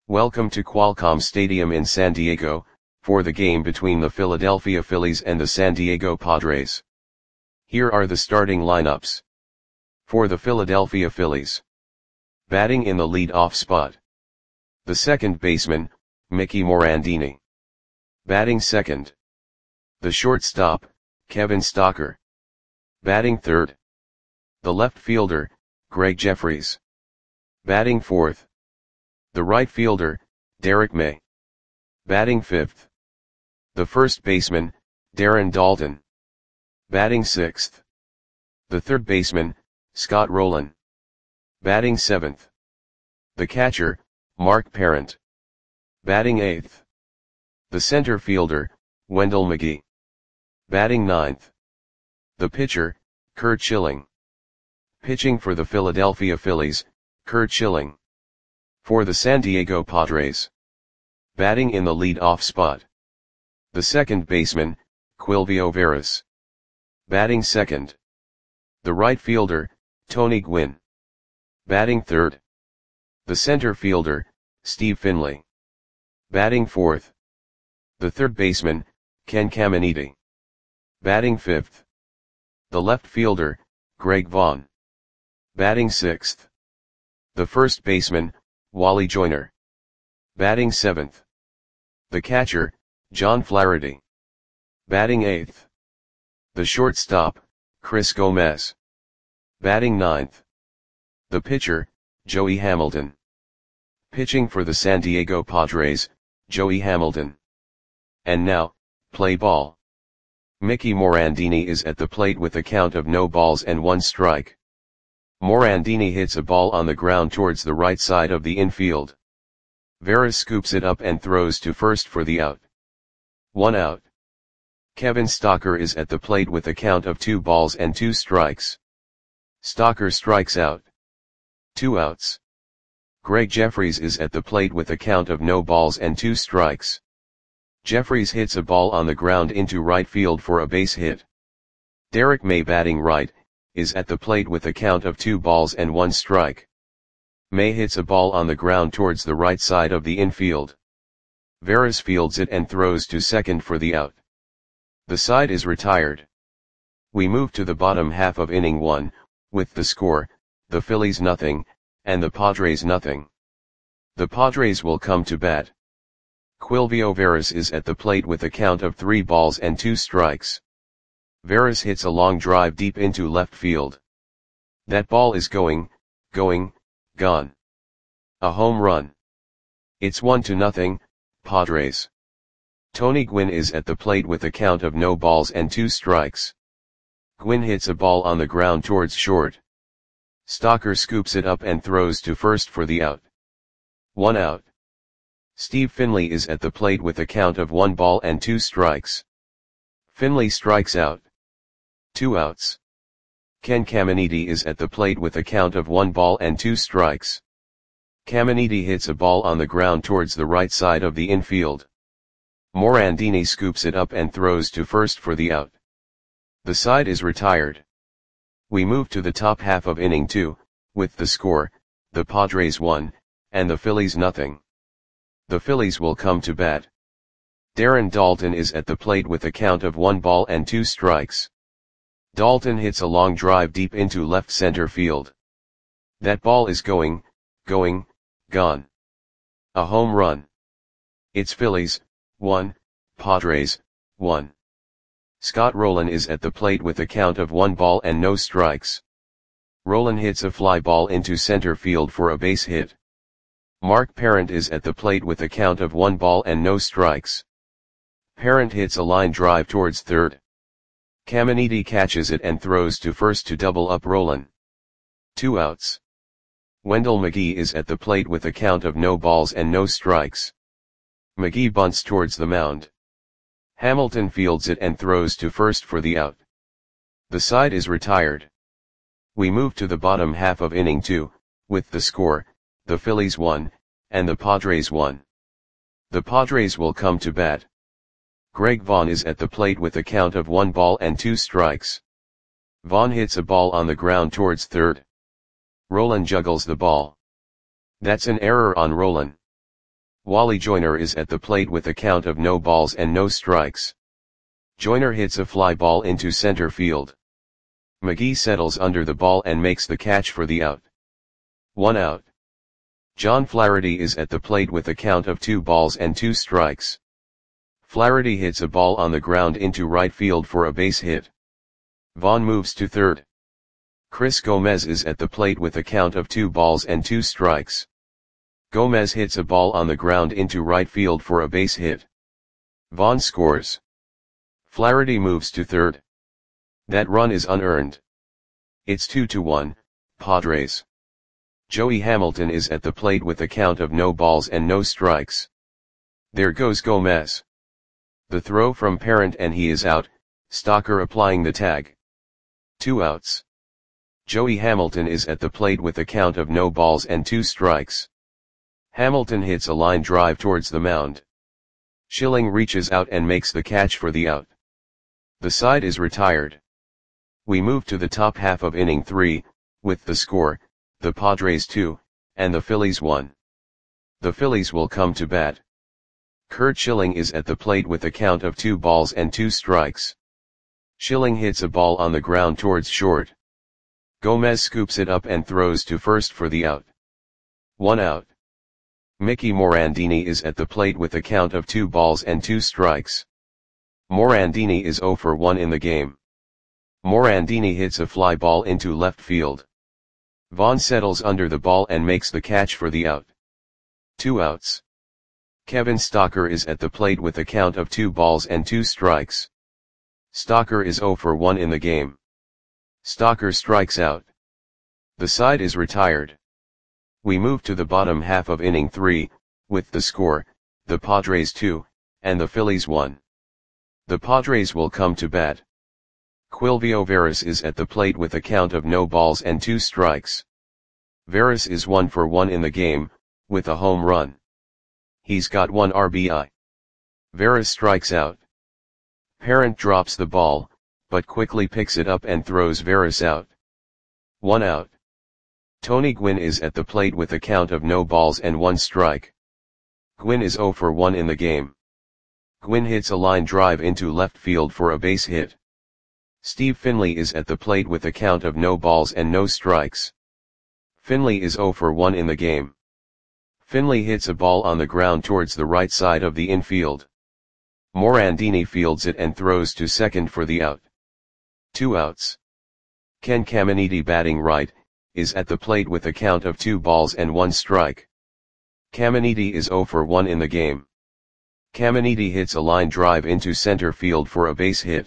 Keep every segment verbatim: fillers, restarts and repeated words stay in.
Welcome to Qualcomm Stadium in San Diego, for the game between the Philadelphia Phillies and the San Diego Padres. Here are the starting lineups. For the Philadelphia Phillies. Batting in the lead-off spot. The second baseman, Mickey Morandini. Batting second. The shortstop, Kevin Stocker. Batting third. The left fielder, Greg Jefferies. Batting fourth. The right fielder, Derek May. Batting fifth. The first baseman, Darren Daulton. Batting sixth. The third baseman, Scott Rolen. Batting seventh. The catcher, Mark Parent. Batting eighth. The center fielder, Wendell McGee. Batting ninth. The pitcher, Curt Schilling. Pitching for the Philadelphia Phillies, Curt Schilling. For the San Diego Padres. Batting in the lead-off spot. The second baseman, Quilvio Veras. Batting second. The right fielder, Tony Gwynn. Batting third. The center fielder, Steve Finley. Batting fourth. The third baseman, Ken Caminiti. Batting fifth. The left fielder, Greg Vaughn. Batting sixth. The first baseman, Wally Joyner. Batting seventh. The catcher, John Flaherty. Batting eighth. The shortstop, Chris Gomez. Batting ninth. The pitcher, Joey Hamilton. Pitching for the San Diego Padres, Joey Hamilton. And now, play ball. Mickey Morandini is at the plate with a count of no balls and one strike. Morandini hits a ball on the ground towards the right side of the infield. Veras scoops it up and throws to first for the out. One out. Kevin Stocker is at the plate with a count of two balls and two strikes. Stocker strikes out. Two outs. Greg Jefferies is at the plate with a count of no balls and two strikes. Jefferies hits a ball on the ground into right field for a base hit. Derek May, batting right, is at the plate with a count of two balls and one strike. May hits a ball on the ground towards the right side of the infield. Veras fields it and throws to second for the out. The side is retired. We move to the bottom half of inning one, with the score, the Phillies nothing, and the Padres nothing. The Padres will come to bat. Quilvio Veras is at the plate with a count of three balls and two strikes. Veras hits a long drive deep into left field. That ball is going, going, gone. A home run. It's one to nothing, Padres. Tony Gwynn is at the plate with a count of no balls and two strikes. Gwynn hits a ball on the ground towards short. Stocker scoops it up and throws to first for the out. One out. Steve Finley is at the plate with a count of one ball and two strikes. Finley strikes out. Two outs. Ken Caminiti is at the plate with a count of one ball and two strikes. Caminiti hits a ball on the ground towards the right side of the infield. Morandini scoops it up and throws to first for the out. The side is retired. We move to the top half of inning two, with the score, the Padres one, and the Phillies nothing. The Phillies will come to bat. Darren Daulton is at the plate with a count of one ball and two strikes. Daulton hits a long drive deep into left center field. That ball is going, going, gone. A home run. It's Phillies, one, Padres, one. Scott Rolen is at the plate with a count of one ball and no strikes. Rolen hits a fly ball into center field for a base hit. Mark Parent is at the plate with a count of one ball and no strikes. Parent hits a line drive towards third. Caminiti catches it and throws to first to double up Rolen. Two outs. Wendell McGee is at the plate with a count of no balls and no strikes. McGee bunts towards the mound. Hamilton fields it and throws to first for the out. The side is retired. We move to the bottom half of inning two, with the score, the Phillies one, and the Padres one. The Padres will come to bat. Greg Vaughn is at the plate with a count of one ball and two strikes. Vaughn hits a ball on the ground towards third. Rolen juggles the ball. That's an error on Rolen. Wally Joyner is at the plate with a count of no balls and no strikes. Joyner hits a fly ball into center field. McGee settles under the ball and makes the catch for the out. One out. John Flaherty is at the plate with a count of two balls and two strikes. Flaherty hits a ball on the ground into right field for a base hit. Vaughn moves to third. Chris Gomez is at the plate with a count of two balls and two strikes. Gomez hits a ball on the ground into right field for a base hit. Vaughn scores. Flaherty moves to third. That run is unearned. It's two to one, Padres. Joey Hamilton is at the plate with a count of no balls and no strikes. There goes Gomez. The throw from Parent and he is out, Stocker applying the tag. Two outs. Joey Hamilton is at the plate with a count of no balls and two strikes. Hamilton hits a line drive towards the mound. Schilling reaches out and makes the catch for the out. The side is retired. We move to the top half of inning three, with the score, the Padres two, and the Phillies one. The Phillies will come to bat. Curt Schilling is at the plate with a count of two balls and two strikes. Schilling hits a ball on the ground towards short. Gomez scoops it up and throws to first for the out. One out. Mickey Morandini is at the plate with a count of two balls and two strikes. Morandini is zero for one in the game. Morandini hits a fly ball into left field. Vaughn settles under the ball and makes the catch for the out. Two outs. Kevin Stocker is at the plate with a count of two balls and two strikes. Stocker is zero for one in the game. Stocker strikes out. The side is retired. We move to the bottom half of inning three, with the score, the Padres two, and the Phillies one. The Padres will come to bat. Quilvio Veras is at the plate with a count of no balls and two strikes. Veras is one for one in the game, with a home run. He's got one R B I. Veras strikes out. Parent drops the ball, but quickly picks it up and throws Veras out. One out. Tony Gwynn is at the plate with a count of no balls and one strike. Gwynn is zero for one in the game. Gwynn hits a line drive into left field for a base hit. Steve Finley is at the plate with a count of no balls and no strikes. Finley is zero for one in the game. Finley hits a ball on the ground towards the right side of the infield. Morandini fields it and throws to second for the out. Two outs. Ken Caminiti, batting right, is at the plate with a count of two balls and one strike. Caminiti is zero for one in the game. Caminiti hits a line drive into center field for a base hit.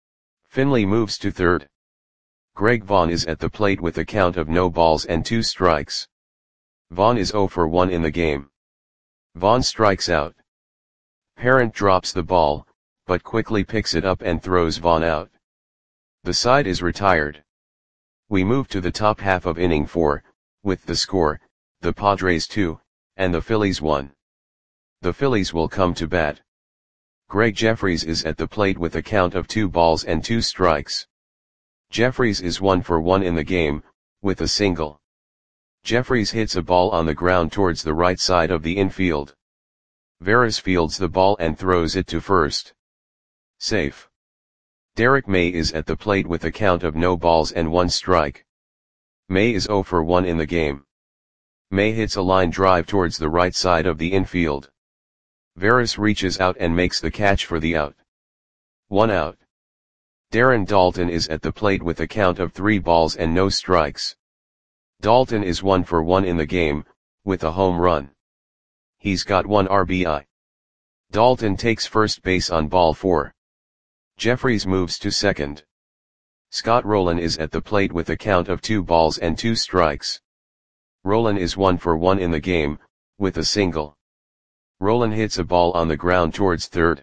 Finley moves to third. Greg Vaughn is at the plate with a count of no balls and two strikes. Vaughn is zero for one in the game. Vaughn strikes out. Parent drops the ball, but quickly picks it up and throws Vaughn out. The side is retired. We move to the top half of inning four, with the score, the Padres two, and the Phillies one. The Phillies will come to bat. Greg Jeffries is at the plate with a count of two balls and two strikes. Jeffries is one for one in the game, with a single. Jeffries hits a ball on the ground towards the right side of the infield. Veras fields the ball and throws it to first. Safe. Derek May is at the plate with a count of no balls and one strike. May is zero for one in the game. May hits a line drive towards the right side of the infield. Veras reaches out and makes the catch for the out. One out. Darren Daulton is at the plate with a count of three balls and no strikes. Daulton is one for one in the game, with a home run. He's got one R B I. Daulton takes first base on ball four. Jeffries moves to second. Scott Rowland is at the plate with a count of two balls and two strikes. Rowland is one for one in the game, with a single. Rowland hits a ball on the ground towards third.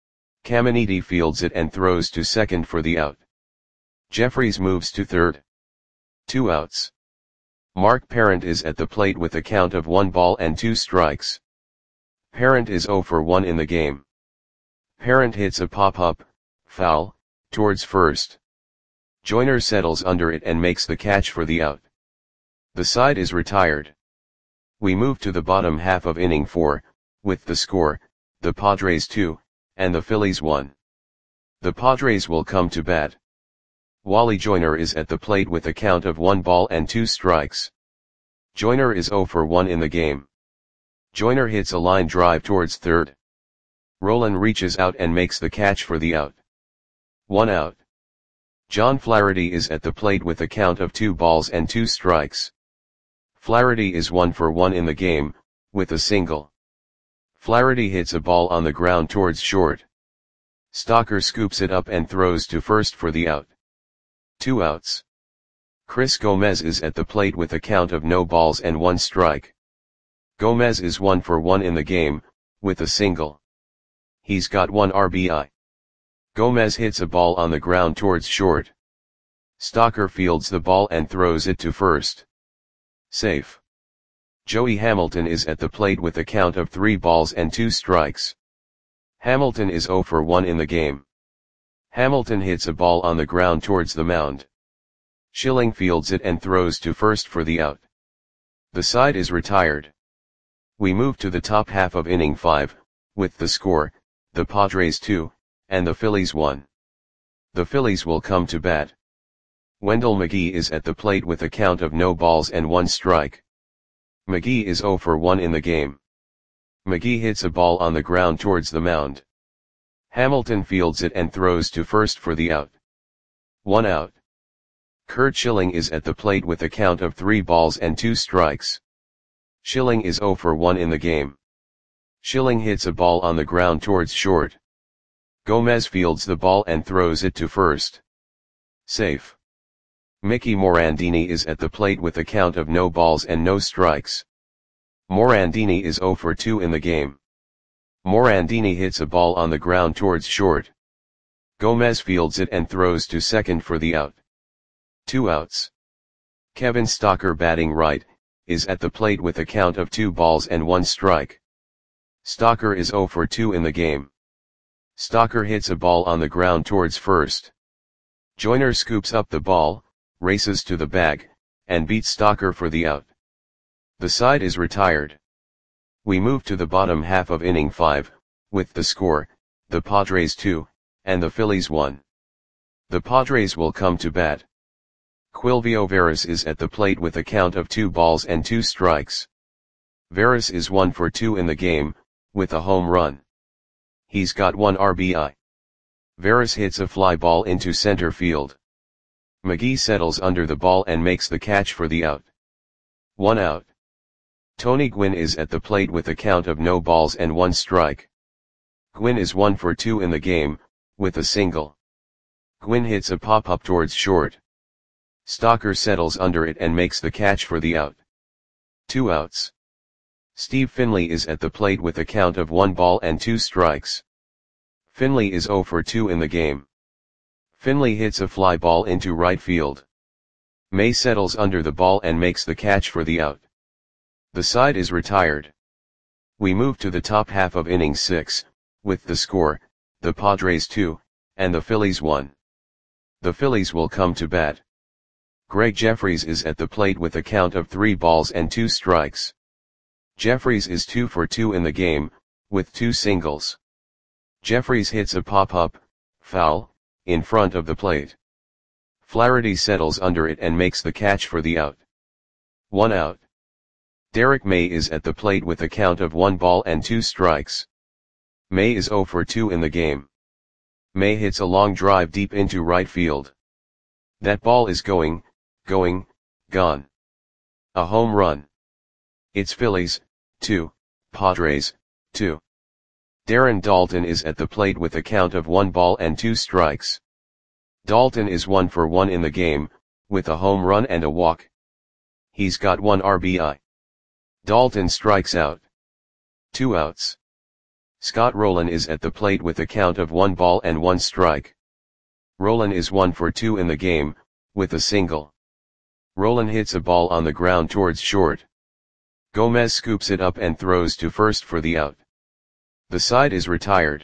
Caminiti fields it and throws to second for the out. Jeffries moves to third. Two outs. Mark Parent is at the plate with a count of one ball and two strikes. Parent is zero for one in the game. Parent hits a pop-up, foul, towards first. Joyner settles under it and makes the catch for the out. The side is retired. We move to the bottom half of inning four, with the score, the Padres two, and the Phillies one. The Padres will come to bat. Wally Joyner is at the plate with a count of one ball and two strikes. Joyner is zero for one in the game. Joyner hits a line drive towards third. Rolen reaches out and makes the catch for the out. One out. John Flaherty is at the plate with a count of two balls and two strikes. Flaherty is one for one in the game, with a single. Flaherty hits a ball on the ground towards short. Stalker scoops it up and throws to first for the out. Two outs. Chris Gomez is at the plate with a count of no balls and one strike. Gomez is one for one in the game, with a single. He's got one R B I. Gomez hits a ball on the ground towards short. Stalker fields the ball and throws it to first. Safe. Joey Hamilton is at the plate with a count of three balls and two strikes. Hamilton is zero for one in the game. Hamilton hits a ball on the ground towards the mound. Schilling fields it and throws to first for the out. The side is retired. We move to the top half of inning five, with the score, the Padres two, and the Phillies one. The Phillies will come to bat. Wendell McGee is at the plate with a count of no balls and one strike. McGee is zero for one in the game. McGee hits a ball on the ground towards the mound. Hamilton fields it and throws to first for the out. One out. Curt Schilling is at the plate with a count of three balls and two strikes. Schilling is zero for one in the game. Schilling hits a ball on the ground towards short. Gomez fields the ball and throws it to first. Safe. Mickey Morandini is at the plate with a count of no balls and no strikes. Morandini is zero for two in the game. Morandini hits a ball on the ground towards short. Gomez fields it and throws to second for the out. Two outs. Kevin Stalker, batting right, is at the plate with a count of two balls and one strike. Stalker is zero for two in the game. Stalker hits a ball on the ground towards first. Joyner scoops up the ball, races to the bag, and beats Stalker for the out. The side is retired. We move to the bottom half of inning five, with the score, the Padres two, and the Phillies one. The Padres will come to bat. Quilvio Veras is at the plate with a count of two balls and two strikes. Veras is one for two in the game, with a home run. He's got one R B I. Veras hits a fly ball into center field. McGee settles under the ball and makes the catch for the out. One out. Tony Gwynn is at the plate with a count of no balls and one strike. Gwynn is one for two in the game, with a single. Gwynn hits a pop-up towards short. Stalker settles under it and makes the catch for the out. Two outs. Steve Finley is at the plate with a count of one ball and two strikes. Finley is zero for two in the game. Finley hits a fly ball into right field. May settles under the ball and makes the catch for the out. The side is retired. We move to the top half of inning six, with the score, the Padres two, and the Phillies one. The Phillies will come to bat. Greg Jeffries is at the plate with a count of three balls and two strikes. Jeffries is two for two in the game, with two singles. Jeffries hits a pop-up, foul, in front of the plate. Flaherty settles under it and makes the catch for the out. One out. Derek May is at the plate with a count of one ball and two strikes. May is zero for two in the game. May hits a long drive deep into right field. That ball is going, going, gone. A home run. It's Phillies, two, Padres, two. Darren Daulton is at the plate with a count of one ball and two strikes. Daulton is one for one in the game, with a home run and a walk. He's got one R B I. Daulton strikes out. Two outs. Scott Rolen is at the plate with a count of one ball and one strike. Rolen is one for two in the game, with a single. Rolen hits a ball on the ground towards short. Gomez scoops it up and throws to first for the out. The side is retired.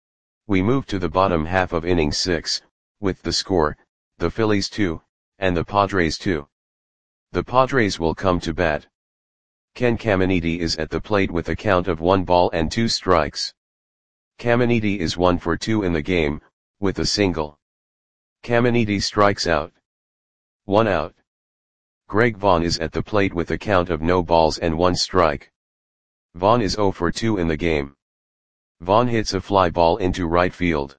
We move to the bottom half of inning six, with the score, the Phillies two, and the Padres two. The Padres will come to bat. Ken Caminiti is at the plate with a count of one ball and two strikes. Caminiti is one for two in the game, with a single. Caminiti strikes out. One out. Greg Vaughn is at the plate with a count of no balls and one strike. Vaughn is zero for two in the game. Vaughn hits a fly ball into right field.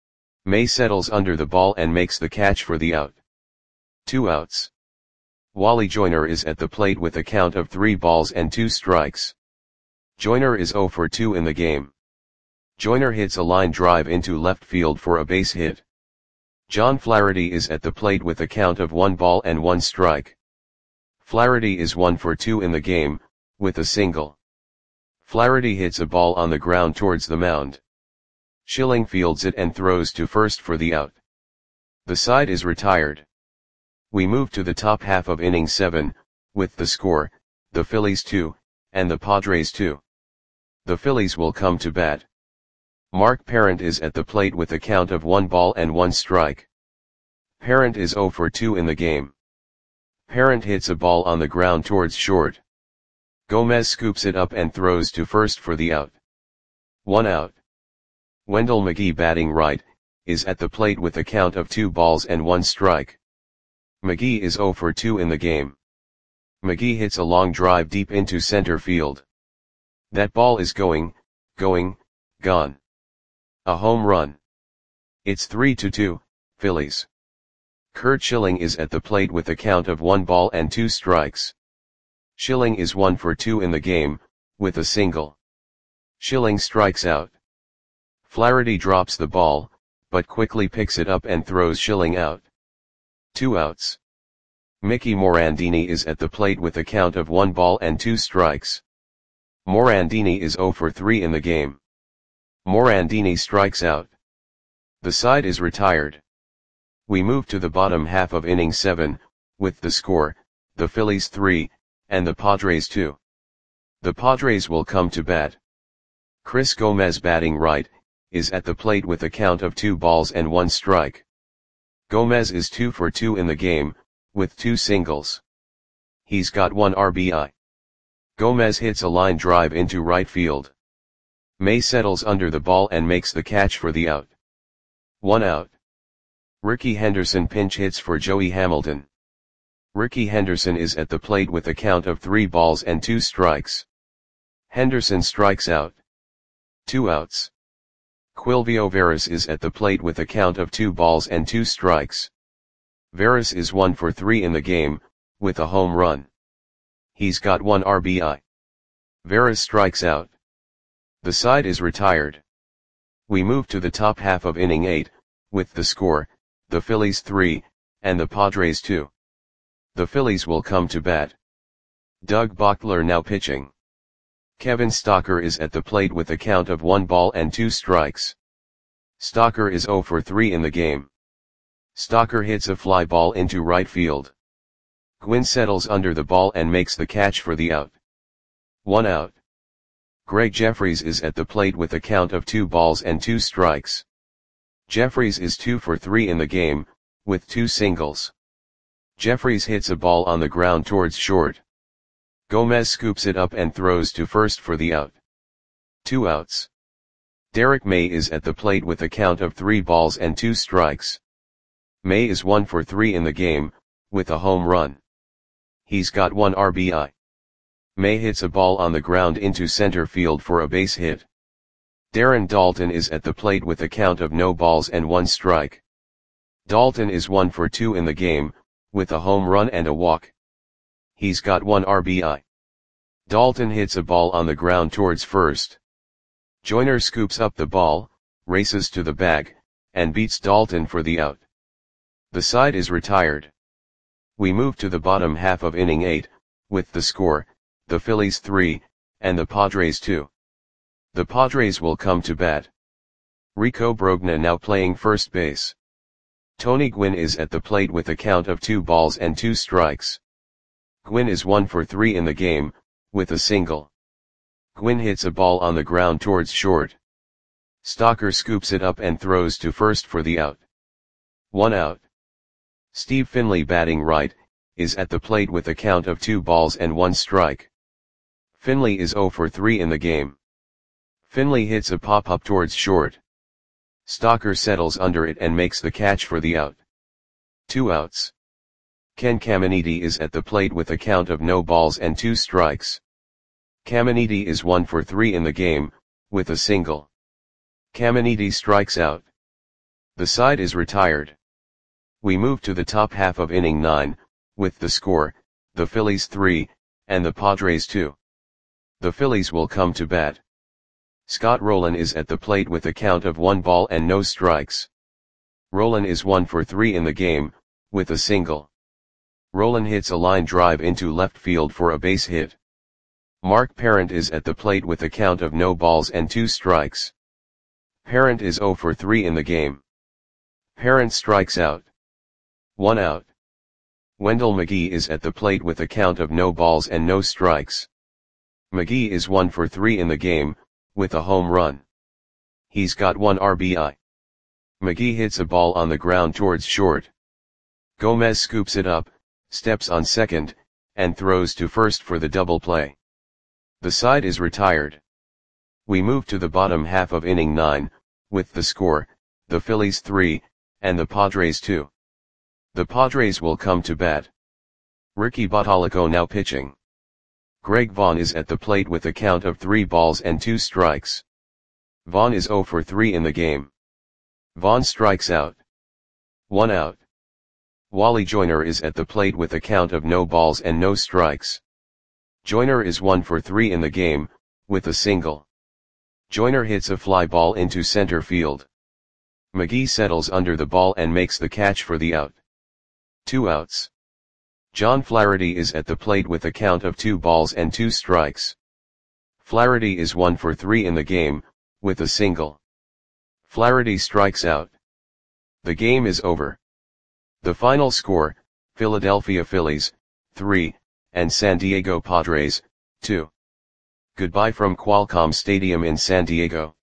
May settles under the ball and makes the catch for the out. Two outs. Wally Joyner is at the plate with a count of three balls and two strikes. Joyner is zero for two in the game. Joyner hits a line drive into left field for a base hit. John Flaherty is at the plate with a count of one ball and one strike. Flaherty is one for two in the game, with a single. Flaherty hits a ball on the ground towards the mound. Schilling fields it and throws to first for the out. The side is retired. We move to the top half of inning seven, with the score, the Phillies two, and the Padres two. The Phillies will come to bat. Mark Parent is at the plate with a count of one ball and one strike. Parent is zero for two in the game. Parent hits a ball on the ground towards short. Gomez scoops it up and throws to first for the out. One out. Wendell McGee, batting right, is at the plate with a count of two balls and one strike. McGee is zero for two in the game. McGee hits a long drive deep into center field. That ball is going, going, gone. A home run. It's three to two, Phillies. Curt Schilling is at the plate with a count of one ball and two strikes. Schilling is one for two in the game, with a single. Schilling strikes out. Flaherty drops the ball, but quickly picks it up and throws Schilling out. Two outs. Mickey Morandini is at the plate with a count of one ball and two strikes. Morandini is zero for three in the game. Morandini strikes out. The side is retired. We move to the bottom half of inning seven, with the score, the Phillies three, and the Padres two. The Padres will come to bat. Chris Gomez, batting right, is at the plate with a count of two balls and one strike. Gomez is two for two in the game, with two singles. He's got one R B I. Gomez hits a line drive into right field. May settles under the ball and makes the catch for the out. One out. Rickey Henderson pinch hits for Joey Hamilton. Rickey Henderson is at the plate with a count of three balls and two strikes. Henderson strikes out. Two outs. Quilvio Veras is at the plate with a count of two balls and two strikes. Veras is one for three in the game, with a home run. He's got one R B I. Veras strikes out. The side is retired. We move to the top half of inning eight, with the score, the Phillies three, and the Padres two. The Phillies will come to bat. Doug Bochtler now pitching. Kevin Stocker is at the plate with a count of one ball and two strikes. Stocker is zero for three in the game. Stocker hits a fly ball into right field. Gwynn settles under the ball and makes the catch for the out. One out. Greg Jeffries is at the plate with a count of two balls and two strikes. Jeffries is two for three in the game, with two singles. Jeffries hits a ball on the ground towards short. Gomez scoops it up and throws to first for the out. Two outs. Derek May is at the plate with a count of three balls and two strikes. May is one for three in the game, with a home run. He's got one R B I. May hits a ball on the ground into center field for a base hit. Darren Daulton is at the plate with a count of no balls and one strike. Daulton is one for two in the game, with a home run and a walk. He's got one R B I. Daulton hits a ball on the ground towards first. Joyner scoops up the ball, races to the bag, and beats Daulton for the out. The side is retired. We move to the bottom half of inning eight, with the score, the Phillies three, and the Padres two. The Padres will come to bat. Rico Brogna now playing first base. Tony Gwynn is at the plate with a count of two balls and two strikes. Gwynn is one for three in the game, with a single. Gwynn hits a ball on the ground towards short. Stocker scoops it up and throws to first for the out. One out. Steve Finley, batting right, is at the plate with a count of two balls and one strike. Finley is zero for three in the game. Finley hits a pop-up towards short. Stalker settles under it and makes the catch for the out. Two outs. Ken Caminiti is at the plate with a count of no balls and two strikes. Caminiti is one for three in the game, with a single. Caminiti strikes out. The side is retired. We move to the top half of inning nine, with the score, the Phillies three, and the Padres two. The Phillies will come to bat. Scott Rolen is at the plate with a count of one ball and no strikes. Rolen is one for three in the game, with a single. Rolen hits a line drive into left field for a base hit. Mark Parent is at the plate with a count of no balls and two strikes. Parent is zero for three in the game. Parent strikes out. One out. Wendell McGee is at the plate with a count of no balls and no strikes. McGee is one for three in the game, with a home run. He's got one R B I. McGee hits a ball on the ground towards short. Gomez scoops it up, steps on second, and throws to first for the double play. The side is retired. We move to the bottom half of inning nine, with the score, the Phillies three, and the Padres two. The Padres will come to bat. Ricky Bottalico now pitching. Greg Vaughn is at the plate with a count of three balls and two strikes. Vaughn is zero for three in the game. Vaughn strikes out. One out. Wally Joyner is at the plate with a count of no balls and no strikes. Joyner is one for three in the game, with a single. Joyner hits a fly ball into center field. McGee settles under the ball and makes the catch for the out. Two outs. John Flaherty is at the plate with a count of two balls and two strikes. Flaherty is one for three in the game, with a single. Flaherty strikes out. The game is over. The final score, Philadelphia Phillies, three, and San Diego Padres, two. Goodbye from Qualcomm Stadium in San Diego.